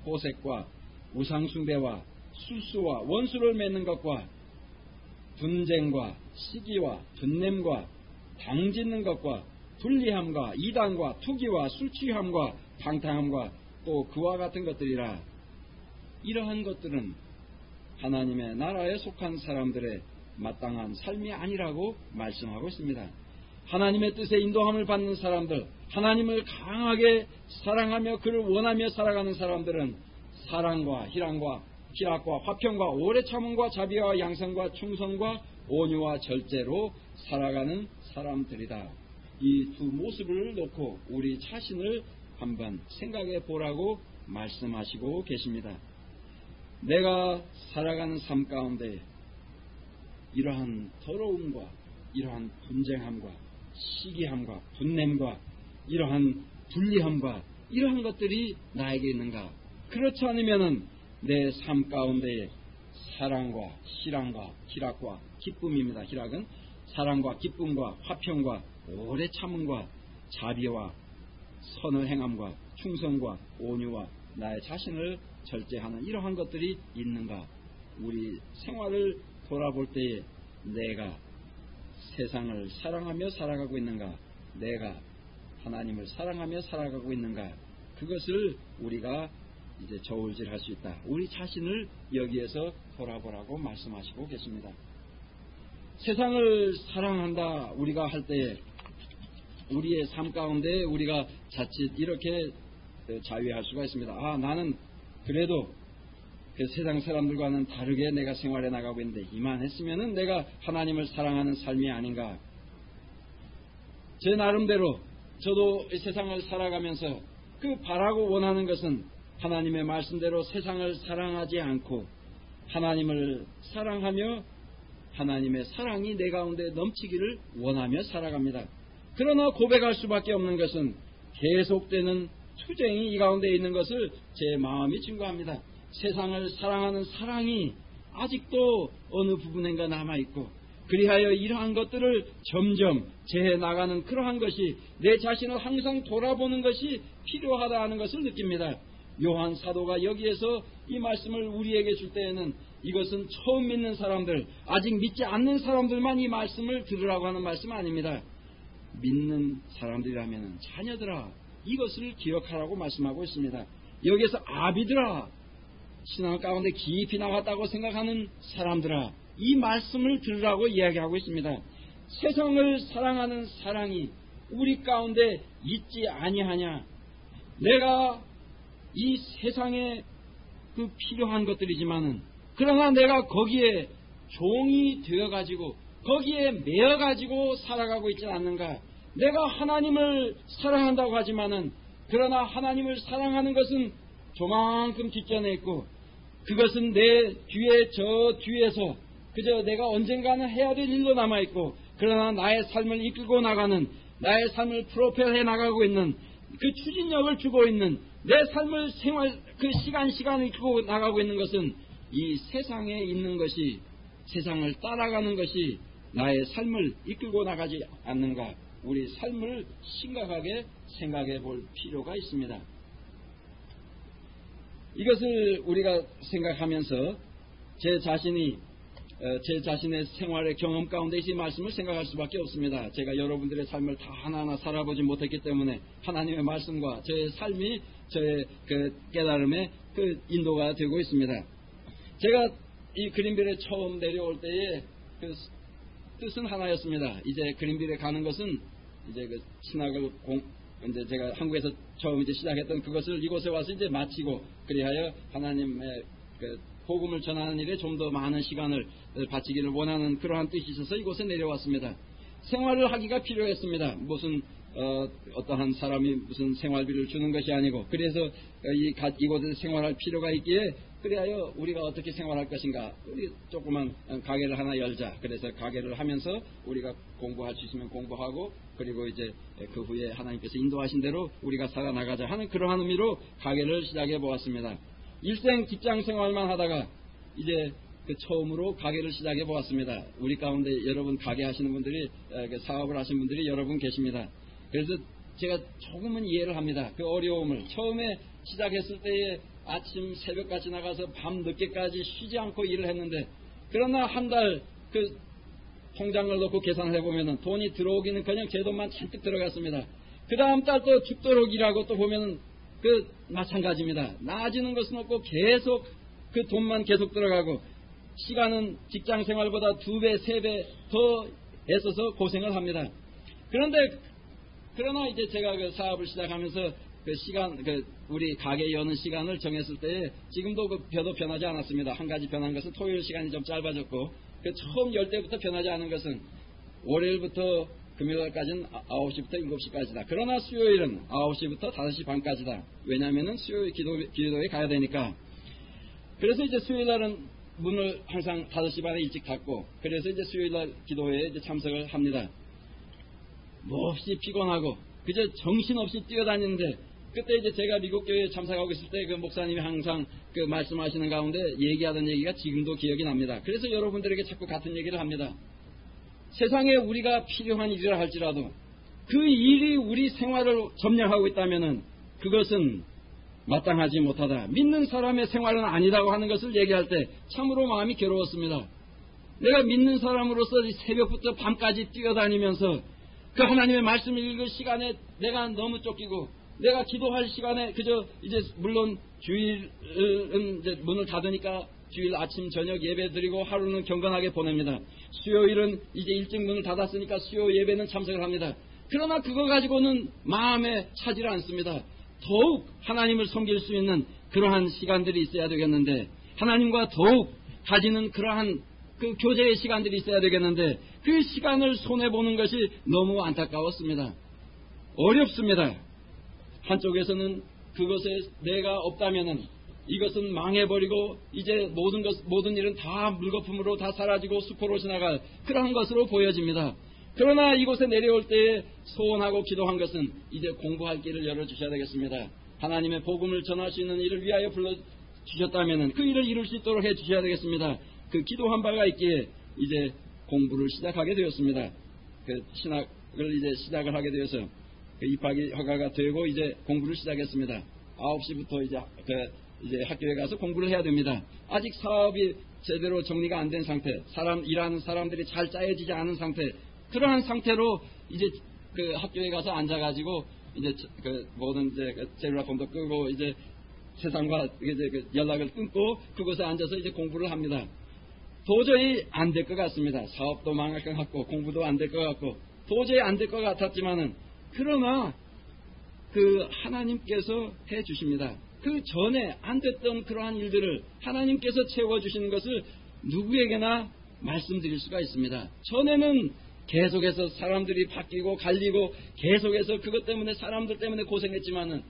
토색과 우상숭배와 술수와 원수를 맺는 것과 분쟁과 시기와 분냄과 당짓는 것과 불리함과 이단과 투기와 술취함과 방탕함과 또 그와 같은 것들이라. 이러한 것들은 하나님의 나라에 속한 사람들의 마땅한 삶이 아니라고 말씀하고 있습니다. 하나님의 뜻에 인도함을 받는 사람들, 하나님을 강하게 사랑하며 그를 원하며 살아가는 사람들은 사랑과 희락과 화평과 오래 참음과 자비와 양성과 충성과 온유와 절제로 살아가는 사람들이다. 이 두 모습을 놓고 우리 자신을 한번 생각해 보라고 말씀하시고 계십니다. 내가 살아가는 삶 가운데 이러한 더러움과 이러한 분쟁함과 시기함과 분냄과 이러한 불리함과 이러한 것들이 나에게 있는가? 그렇지 않으면은 내 삶 가운데에 사랑과 희락과 기쁨입니다. 희락은 사랑과 기쁨과 화평과 오래 참음과 자비와 선을 행함과 충성과 온유와 나의 자신을 절제하는 이러한 것들이 있는가? 우리 생활을 돌아볼 때에 내가 세상을 사랑하며 살아가고 있는가? 내가 하나님을 사랑하며 살아가고 있는가? 그것을 우리가 이제 저울질할 수 있다. 우리 자신을 여기에서 돌아보라고 말씀하시고 계십니다. 세상을 사랑한다 우리가 할 때에 우리의 삶 가운데 우리가 자칫 이렇게 자위할 수가 있습니다. 나는 그래도 그 세상 사람들과는 다르게 내가 생활해 나가고 있는데 이만했으면은 내가 하나님을 사랑하는 삶이 아닌가. 제 나름대로 저도 이 세상을 살아가면서 그 바라고 원하는 것은 하나님의 말씀대로 세상을 사랑하지 않고 하나님을 사랑하며 하나님의 사랑이 내 가운데 넘치기를 원하며 살아갑니다. 그러나 고백할 수밖에 없는 것은 계속되는 투쟁이 이 가운데 있는 것을 제 마음이 증거합니다. 세상을 사랑하는 사랑이 아직도 어느 부분인가 남아있고 그리하여 이러한 것들을 점점 제해 나가는 그러한 것이 내 자신을 항상 돌아보는 것이 필요하다 하는 것을 느낍니다. 요한 사도가 여기에서 이 말씀을 우리에게 줄 때에는 이것은 처음 믿는 사람들, 아직 믿지 않는 사람들만 이 말씀을 들으라고 하는 말씀 아닙니다. 믿는 사람들이라면 자녀들아 이것을 기억하라고 말씀하고 있습니다. 여기에서 아비들아 신앙 가운데 깊이 나갔다고 생각하는 사람들아 이 말씀을 들으라고 이야기하고 있습니다. 세상을 사랑하는 사랑이 우리 가운데 있지 아니하냐. 내가 이 세상에 그 필요한 것들이지만은 그러나 내가 거기에 종이 되어가지고 거기에 매여가지고 살아가고 있지 않는가. 내가 하나님을 사랑한다고 하지만은 그러나 하나님을 사랑하는 것은 조만큼 뒷전에 있고 그것은 내 뒤에 저 뒤에서 그저 내가 언젠가는 해야 될 일로 남아있고 그러나 나의 삶을 이끌고 나가는 나의 삶을 프로펠해 나가고 있는 그 추진력을 주고 있는 내 삶을 생활 그 시간을 이끌고 나가고 있는 것은 이 세상에 있는 것이 세상을 따라가는 것이 나의 삶을 이끌고 나가지 않는가. 우리 삶을 심각하게 생각해 볼 필요가 있습니다. 이것을 우리가 생각하면서 제 자신의 생활의 경험 가운데 이 말씀을 생각할 수밖에 없습니다. 제가 여러분들의 삶을 다 하나하나 살아보지 못했기 때문에 하나님의 말씀과 저의 삶이 저의 그 깨달음의 그 인도가 되고 있습니다. 제가 이 그린빌에 처음 내려올 때에 그 뜻은 하나였습니다. 이제 그린빌에 가는 것은 이제 그 신학을 이제 제가 한국에서 처음 이제 시작했던 그것을 이곳에 와서 이제 마치고 그리하여 하나님의 그 복음을 전하는 일에 좀 더 많은 시간을 바치기를 원하는 그러한 뜻이 있어서 이곳에 내려왔습니다. 생활을 하기가 필요했습니다. 무슨 어떠한 사람이 무슨 생활비를 주는 것이 아니고 그래서 이곳에서 생활할 필요가 있기에 그리하여 우리가 어떻게 생활할 것인가. 우리 조그만 가게를 하나 열자. 그래서 가게를 하면서 우리가 공부할 수 있으면 공부하고 그리고 이제 그 후에 하나님께서 인도하신 대로 우리가 살아나가자 하는 그러한 의미로 가게를 시작해 보았습니다. 일생 직장 생활만 하다가 이제 그 처음으로 가게를 시작해 보았습니다. 우리 가운데 여러분 가게 하시는 분들이 사업을 하시는 분들이 여러분 계십니다. 그래서 제가 조금은 이해를 합니다. 그 어려움을 처음에 시작했을 때에 아침 새벽까지 나가서 밤 늦게까지 쉬지 않고 일을 했는데, 그러나 한 달 통장을 넣고 계산을 해보면 돈이 들어오기는 그냥 제 돈만 잔뜩 들어갔습니다. 그 다음 달 또 죽도록 일하고 또 보면 마찬가지입니다. 나아지는 것은 없고 계속 그 돈만 계속 들어가고, 시간은 직장 생활보다 2배, 3배 더 애써서 고생을 합니다. 그러나 이제 제가 그 사업을 시작하면서 그 시간, 우리 가게 여는 시간을 정했을 때 지금도 별로 변하지 않았습니다. 한 가지 변한 것은 토요일 시간이 좀 짧아졌고, 처음 열 때부터 변하지 않은 것은 월요일부터 금요일까지는 9시부터 7시까지다. 그러나 수요일은 9시부터 5시 반까지다. 왜냐하면 수요일 기도에 가야 되니까. 그래서 이제 수요일날은 문을 항상 5시 반에 일찍 닫고, 그래서 이제 수요일날 기도회에 이제 참석을 합니다. 몹시 피곤하고 그저 정신없이 뛰어다니는데, 그때 이제 제가 미국 교회에 참석하고 있을 때 그 목사님이 항상 그 말씀하시는 가운데 얘기하던 얘기가 지금도 기억이 납니다. 그래서 여러분들에게 자꾸 같은 얘기를 합니다. 세상에 우리가 필요한 일이라 할지라도 그 일이 우리 생활을 점령하고 있다면은 그것은 마땅하지 못하다. 믿는 사람의 생활은 아니라고 하는 것을 얘기할 때 참으로 마음이 괴로웠습니다. 내가 믿는 사람으로서 새벽부터 밤까지 뛰어다니면서 그 하나님의 말씀을 읽을 시간에 내가 너무 쫓기고, 내가 기도할 시간에 그저 이제 물론 주일은 이제 문을 닫으니까 주일 아침 저녁 예배 드리고 하루는 경건하게 보냅니다. 수요일은 이제 일찍 문을 닫았으니까 수요 예배는 참석을 합니다. 그러나 그거 가지고는 마음에 차지를 않습니다. 더욱 하나님을 섬길 수 있는 그러한 시간들이 있어야 되겠는데, 하나님과 더욱 가지는 그러한 그 교제의 시간들이 있어야 되겠는데, 그 시간을 손해보는 것이 너무 안타까웠습니다. 어렵습니다. 한쪽에서는 그것에 내가 없다면은 이것은 망해버리고 이제 모든 일은 다 물거품으로 다 사라지고 수포로 지나갈 그러한 것으로 보여집니다. 그러나 이곳에 내려올 때에 소원하고 기도한 것은 이제 공부할 길을 열어주셔야 되겠습니다. 하나님의 복음을 전할 수 있는 일을 위하여 불러주셨다면 그 일을 이룰 수 있도록 해주셔야 되겠습니다. 그 기도한 바가 있기에 이제 공부를 시작하게 되었습니다. 그 신학을 이제 시작을 하게 되어서 그 입학이 허가가 되고 이제 공부를 시작했습니다. 9시부터 이제 학교에 가서 공부를 해야 됩니다. 아직 사업이 제대로 정리가 안 된 상태, 일하는 사람들이 잘 짜여지지 않은 상태, 그러한 상태로 이제 그 학교에 가서 앉아가지고 이제 그 모든 이제 셀룰라폰도 끄고 이제 세상과 이제 그 연락을 끊고 그곳에 앉아서 이제 공부를 합니다. 도저히 안 될 것 같습니다. 사업도 망할 것 같고 공부도 안 될 것 같고 도저히 안 될 것 같았지만은, 그러나 그 하나님께서 해 주십니다. 그 전에 안 됐던 그러한 일들을 하나님께서 채워주시는 것을 누구에게나 말씀드릴 수가 있습니다. 전에는 계속해서 사람들이 바뀌고 갈리고 계속해서 그것 때문에 사람들 때문에 고생했지만은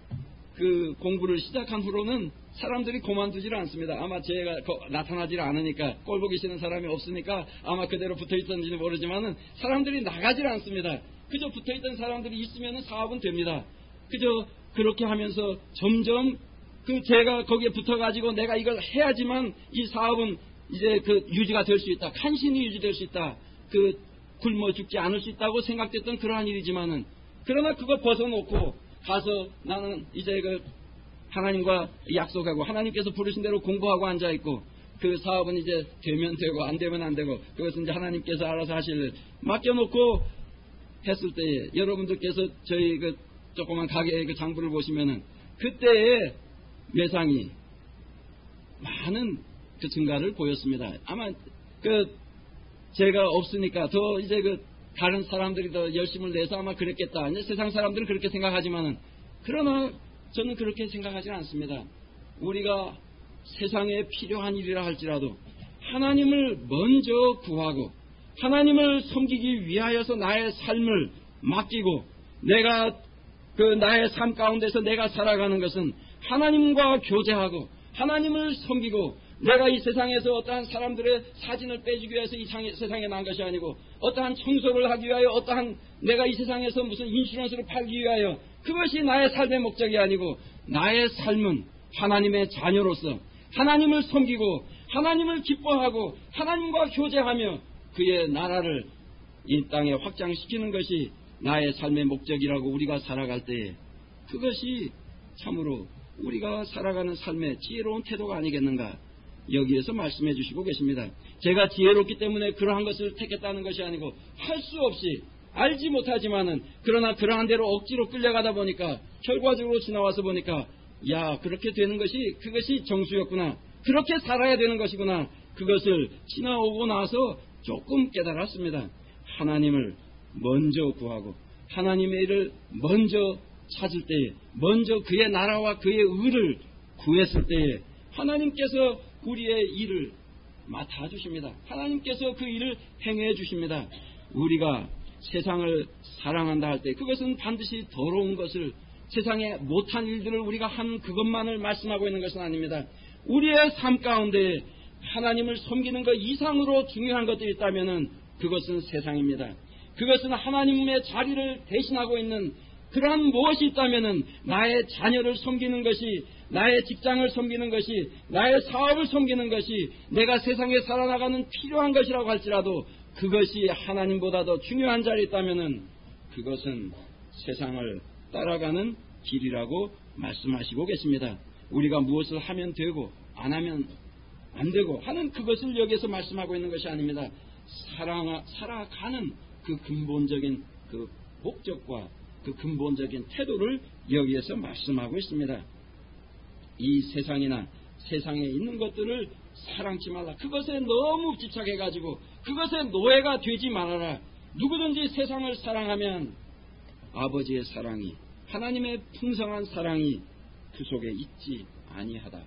그 공부를 시작한 후로는 사람들이 그만두질 않습니다. 아마 제가 나타나질 않으니까, 꼴보기 싫은 사람이 없으니까 아마 그대로 붙어있었는지는 모르지만은 사람들이 나가질 않습니다. 그저 붙어있던 사람들이 있으면 사업은 됩니다. 그저 그렇게 하면서 점점 제가 거기에 붙어가지고 내가 이걸 해야지만 이 사업은 이제 유지가 될 수 있다. 간신히 유지될 수 있다. 굶어 죽지 않을 수 있다고 생각됐던 그러한 일이지만은, 그러나 그거 벗어놓고 가서 나는 이제 하나님과 약속하고 하나님께서 부르신 대로 공부하고 앉아있고, 그 사업은 이제 되면 되고 안 되면 안 되고 그것은 이제 하나님께서 알아서 하실 일 맡겨놓고 했을 때에, 여러분들께서 저희 조그만 가게의 장부를 보시면은 그때의 매상이 많은 증가를 보였습니다. 아마 제가 없으니까 더 이제 다른 사람들이 더 열심을 내서 아마 그랬겠다. 이제 세상 사람들은 그렇게 생각하지만은, 그러나 저는 그렇게 생각하지 않습니다. 우리가 세상에 필요한 일이라 할지라도 하나님을 먼저 구하고 하나님을 섬기기 위하여서 나의 삶을 맡기고, 내가 나의 삶 가운데서 내가 살아가는 것은 하나님과 교제하고 하나님을 섬기고, 내가 이 세상에서 어떠한 사람들의 사진을 빼주기 위해서 이 세상에 난 것이 아니고, 어떠한 청소를 하기 위하여, 어떠한 내가 이 세상에서 무슨 인슈런스를 팔기 위하여, 그것이 나의 삶의 목적이 아니고, 나의 삶은 하나님의 자녀로서 하나님을 섬기고 하나님을 기뻐하고 하나님과 교제하며 그의 나라를 이 땅에 확장시키는 것이 나의 삶의 목적이라고 우리가 살아갈 때에, 그것이 참으로 우리가 살아가는 삶의 지혜로운 태도가 아니겠는가, 여기에서 말씀해 주시고 계십니다. 제가 지혜롭기 때문에 그러한 것을 택했다는 것이 아니고, 할 수 없이 알지 못하지만은 그러나 그러한 대로 억지로 끌려가다 보니까 결과적으로 지나와서 보니까, 야, 그렇게 되는 것이 그것이 정수였구나, 그렇게 살아야 되는 것이구나, 그것을 지나오고 나서 조금 깨달았습니다. 하나님을 먼저 구하고 하나님의 일을 먼저 찾을 때에, 먼저 그의 나라와 그의 의를 구했을 때에 하나님께서 우리의 일을 맡아주십니다. 하나님께서 그 일을 행해 주십니다. 우리가 세상을 사랑한다 할 때 그것은 반드시 더러운 것을, 세상에 못한 일들을 우리가 한 그것만을 말씀하고 있는 것은 아닙니다. 우리의 삶 가운데 하나님을 섬기는 것 이상으로 중요한 것들이 있다면 그것은 세상입니다. 그것은 하나님의 자리를 대신하고 있는 그러한 무엇이 있다면 나의 자녀를 섬기는 것이, 나의 직장을 섬기는 것이, 나의 사업을 섬기는 것이 내가 세상에 살아나가는 필요한 것이라고 할지라도 그것이 하나님보다 더 중요한 자리에 있다면 그것은 세상을 따라가는 길이라고 말씀하시고 계십니다. 우리가 무엇을 하면 되고 안 하면 안 되고 하는 그것을 여기에서 말씀하고 있는 것이 아닙니다. 살아가는 그 근본적인 그 목적과 그 근본적인 태도를 여기에서 말씀하고 있습니다. 이 세상이나 세상에 있는 것들을 사랑치 말라. 그것에 너무 집착해가지고 그것에 노예가 되지 말아라. 누구든지 세상을 사랑하면 아버지의 사랑이, 하나님의 풍성한 사랑이 그 속에 있지 아니하다.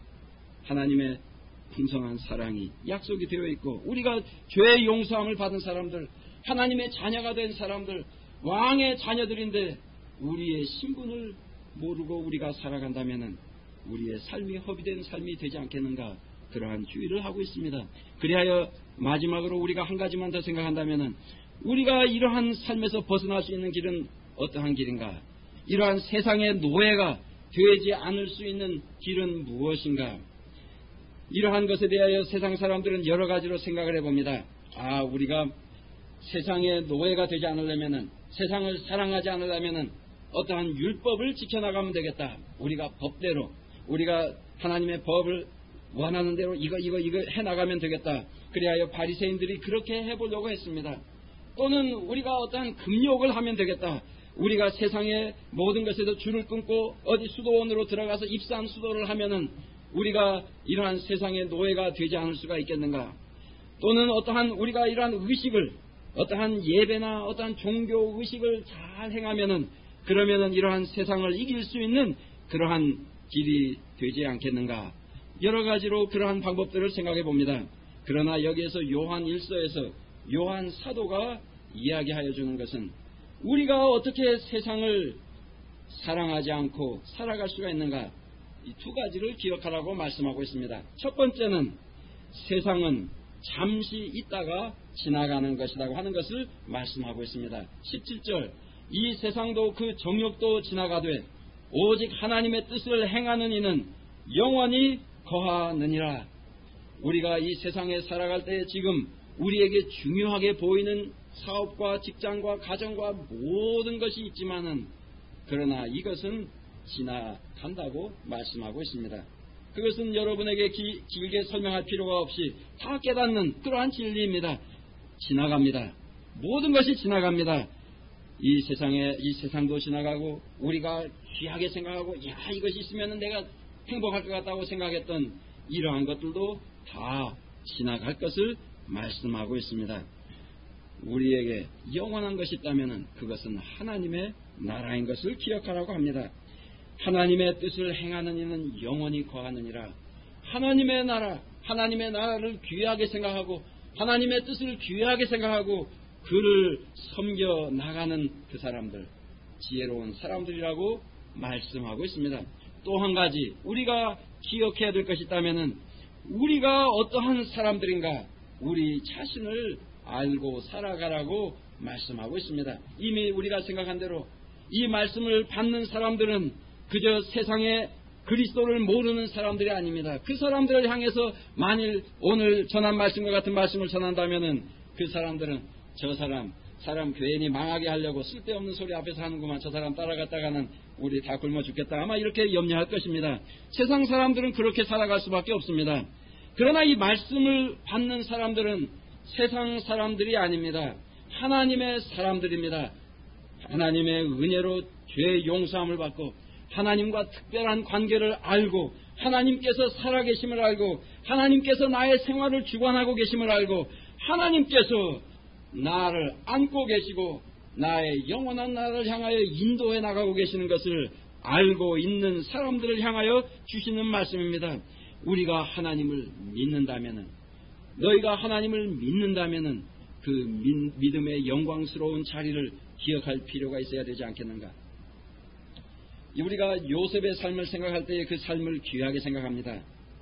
하나님의 풍성한 사랑이 약속이 되어 있고, 우리가 죄의 용서함을 받은 사람들, 하나님의 자녀가 된 사람들, 왕의 자녀들인데 우리의 신분을 모르고 우리가 살아간다면 우리의 삶이 허비된 삶이 되지 않겠는가, 그러한 주의를 하고 있습니다. 그리하여 마지막으로 우리가 한 가지만 더 생각한다면, 우리가 이러한 삶에서 벗어날 수 있는 길은 어떠한 길인가, 이러한 세상의 노예가 되지 않을 수 있는 길은 무엇인가. 이러한 것에 대하여 세상 사람들은 여러 가지로 생각을 해봅니다. 우리가 세상의 노예가 되지 않으려면, 세상을 사랑하지 않으려면 어떠한 율법을 지켜나가면 되겠다. 우리가 법대로, 우리가 하나님의 법을 원하는 대로 이거 해나가면 되겠다. 그리하여 바리새인들이 그렇게 해보려고 했습니다. 또는 우리가 어떠한 금욕을 하면 되겠다. 우리가 세상의 모든 것에도 줄을 끊고 어디 수도원으로 들어가서 입산 수도를 하면은 우리가 이러한 세상의 노예가 되지 않을 수가 있겠는가. 또는 어떠한 우리가 이러한 의식을, 어떠한 예배나 어떠한 종교 의식을 잘 행하면은, 그러면은 이러한 세상을 이길 수 있는 그러한 길이 되지 않겠는가. 여러 가지로 그러한 방법들을 생각해 봅니다. 그러나 여기에서 요한 1서에서 요한 사도가 이야기하여 주는 것은, 우리가 어떻게 세상을 사랑하지 않고 살아갈 수가 있는가, 이 두 가지를 기억하라고 말씀하고 있습니다. 첫 번째는 세상은 잠시 있다가 지나가는 것이라고 하는 것을 말씀하고 있습니다. 17절, 이 세상도 그 정욕도 지나가되 오직 하나님의 뜻을 행하는 이는 영원히 거하느니라. 우리가 이 세상에 살아갈 때 지금 우리에게 중요하게 보이는 사업과 직장과 가정과 모든 것이 있지만은, 그러나 이것은 지나간다고 말씀하고 있습니다. 그것은 여러분에게 길게 설명할 필요가 없이 다 깨닫는 그러한 진리입니다. 지나갑니다. 모든 것이 지나갑니다. 이 세상도 지나가고, 우리가 귀하게 생각하고 이것이 있으면 내가 행복할 것 같다고 생각했던 이러한 것들도 다 지나갈 것을 말씀하고 있습니다. 우리에게 영원한 것이 있다면 그것은 하나님의 나라인 것을 기억하라고 합니다. 하나님의 뜻을 행하는 이는 영원히 거하느니라. 하나님의 나라, 하나님의 나라를 귀하게 생각하고 하나님의 뜻을 귀하게 생각하고 그를 섬겨 나가는 그 사람들, 지혜로운 사람들이라고 말씀하고 있습니다. 또 한 가지 우리가 기억해야 될 것이 있다면, 우리가 어떠한 사람들인가 우리 자신을 알고 살아가라고 말씀하고 있습니다. 이미 우리가 생각한 대로 이 말씀을 받는 사람들은 그저 세상에 그리스도를 모르는 사람들이 아닙니다. 그 사람들을 향해서 만일 오늘 전한 말씀과 같은 말씀을 전한다면은 그 사람들은 저 사람 괜히 망하게 하려고 쓸데없는 소리 앞에서 하는구만, 저 사람 따라갔다가는 우리 다 굶어 죽겠다. 아마 이렇게 염려할 것입니다. 세상 사람들은 그렇게 살아갈 수밖에 없습니다. 그러나 이 말씀을 받는 사람들은 세상 사람들이 아닙니다. 하나님의 사람들입니다. 하나님의 은혜로 죄의 용서함을 받고 하나님과 특별한 관계를 알고 하나님께서 살아계심을 알고 하나님께서 나의 생활을 주관하고 계심을 알고 하나님께서 나를 안고 계시고 나의 영원한 나라를 향하여 인도해 나가고 계시는 것을 알고 있는 사람들을 향하여 주시는 말씀입니다. 우리가 하나님을 믿는다면은, 너희가 하나님을 믿는다면은 그 믿음의 영광스러운 자리를 기억할 필요가 있어야 되지 않겠는가? 우리가 요셉의 삶을 생각할 때 그 삶을 귀하게 생각합니다.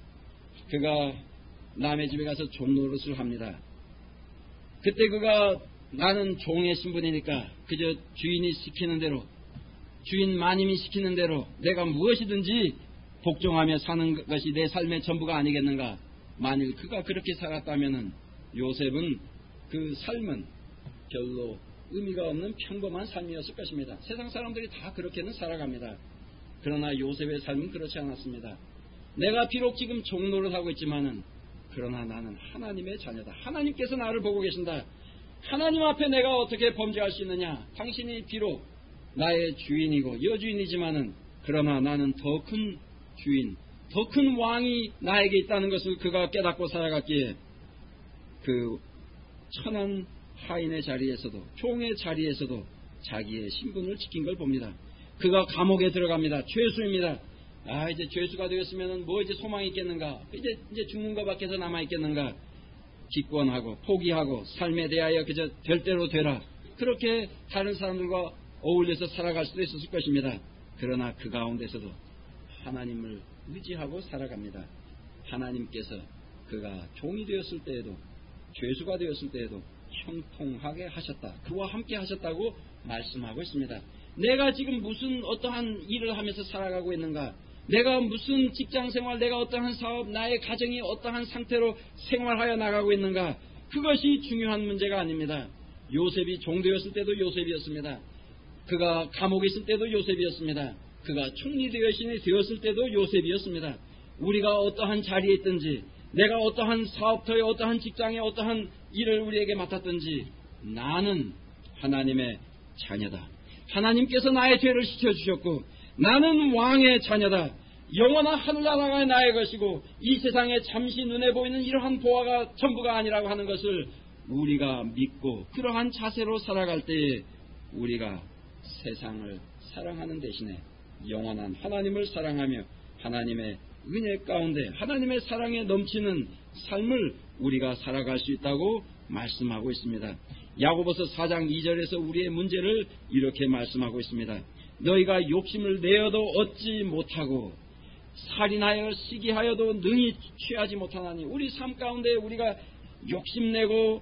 그가 남의 집에 가서 종노릇을 합니다. 그때 그가 나는 종의 신분이니까 그저 주인이 시키는 대로, 주인 마님이 시키는 대로 내가 무엇이든지 복종하며 사는 것이 내 삶의 전부가 아니겠는가? 만일 그가 그렇게 살았다면 요셉은 그 삶은 별로 의미가 없는 평범한 삶이었을 것입니다. 세상 사람들이 다 그렇게는 살아갑니다. 그러나 요셉의 삶은 그렇지 않았습니다. 내가 비록 지금 종노릇하고 있지만은 그러나 나는 하나님의 자녀다. 하나님께서 나를 보고 계신다. 하나님 앞에 내가 어떻게 범죄할 수 있느냐? 당신이 비록 나의 주인이고 여주인이지만은 그러나 나는 더 큰 주인, 더 큰 왕이 나에게 있다는 것을 그가 깨닫고 살아갔기에 그 천한 하인의 자리에서도, 종의 자리에서도 자기의 신분을 지킨 걸 봅니다. 그가 감옥에 들어갑니다. 죄수입니다. 이제 죄수가 되었으면 뭐 이제 소망이 있겠는가? 이제 죽는 것밖에서 남아 있겠는가? 기권하고 포기하고 삶에 대하여 그저 될 대로 되라. 그렇게 다른 사람들과 어울려서 살아갈 수도 있었을 것입니다. 그러나 그 가운데서도 하나님을 의지하고 살아갑니다. 하나님께서 그가 종이 되었을 때에도, 죄수가 되었을 때에도 형통하게 하셨다. 그와 함께 하셨다고 말씀하고 있습니다. 내가 지금 무슨 어떠한 일을 하면서 살아가고 있는가? 내가 무슨 직장생활, 내가 어떠한 사업, 나의 가정이 어떠한 상태로 생활하여 나가고 있는가? 그것이 중요한 문제가 아닙니다. 요셉이 종되었을 때도 요셉이었습니다. 그가 감옥에 있을 때도 요셉이었습니다. 그가 총리되었을 때도 요셉이었습니다. 우리가 어떠한 자리에 있든지, 내가 어떠한 사업터에, 어떠한 직장에, 어떠한 일을 우리에게 맡았든지 나는 하나님의 자녀다. 하나님께서 나의 죄를 씻어주셨고 나는 왕의 자녀다. 영원한 하늘나라가 나의 것이고 이 세상에 잠시 눈에 보이는 이러한 보화가 전부가 아니라고 하는 것을 우리가 믿고 그러한 자세로 살아갈 때에 우리가 세상을 사랑하는 대신에 영원한 하나님을 사랑하며 하나님의 은혜 가운데 하나님의 사랑에 넘치는 삶을 우리가 살아갈 수 있다고 말씀하고 있습니다. 야고보서 4장 2절에서 우리의 문제를 이렇게 말씀하고 있습니다. 너희가 욕심을 내어도 얻지 못하고 살인하여 시기하여도 능히 취하지 못하나니, 우리 삶 가운데 우리가 욕심내고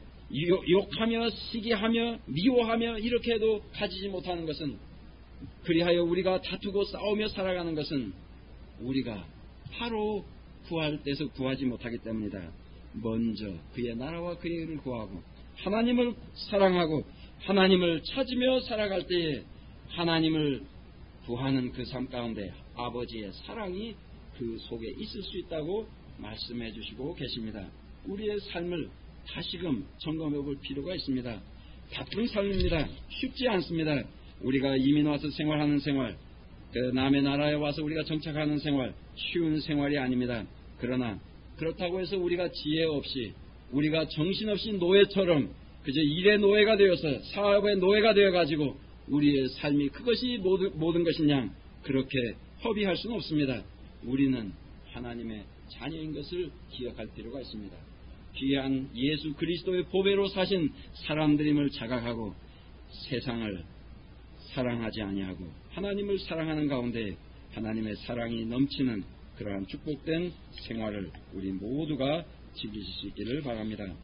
욕하며 시기하며 미워하며 이렇게 해도 가지지 못하는 것은, 그리하여 우리가 다투고 싸우며 살아가는 것은 우리가 바로 구할 때서 구하지 못하기 때문이다. 먼저 그의 나라와 그의 의를 구하고 하나님을 사랑하고 하나님을 찾으며 살아갈 때에 하나님을 구하는 그 삶 가운데 아버지의 사랑이 그 속에 있을 수 있다고 말씀해 주시고 계십니다. 우리의 삶을 다시금 점검해 볼 필요가 있습니다. 바쁜 삶입니다. 쉽지 않습니다. 우리가 이민 와서 생활하는 생활, 그 남의 나라에 와서 우리가 정착하는 생활, 쉬운 생활이 아닙니다. 그러나 그렇다고 해서 우리가 지혜 없이, 우리가 정신없이 노예처럼 그저 일의 노예가 되어서 사업의 노예가 되어가지고 우리의 삶이 그것이 모든 것이냐, 그렇게 허비할 수는 없습니다. 우리는 하나님의 자녀인 것을 기억할 필요가 있습니다. 귀한 예수 그리스도의 보배로 사신 사람들임을 자각하고 세상을 사랑하지 아니하고 하나님을 사랑하는 가운데 하나님의 사랑이 넘치는 그러한 축복된 생활을 우리 모두가 지키실 수 있기를 바랍니다.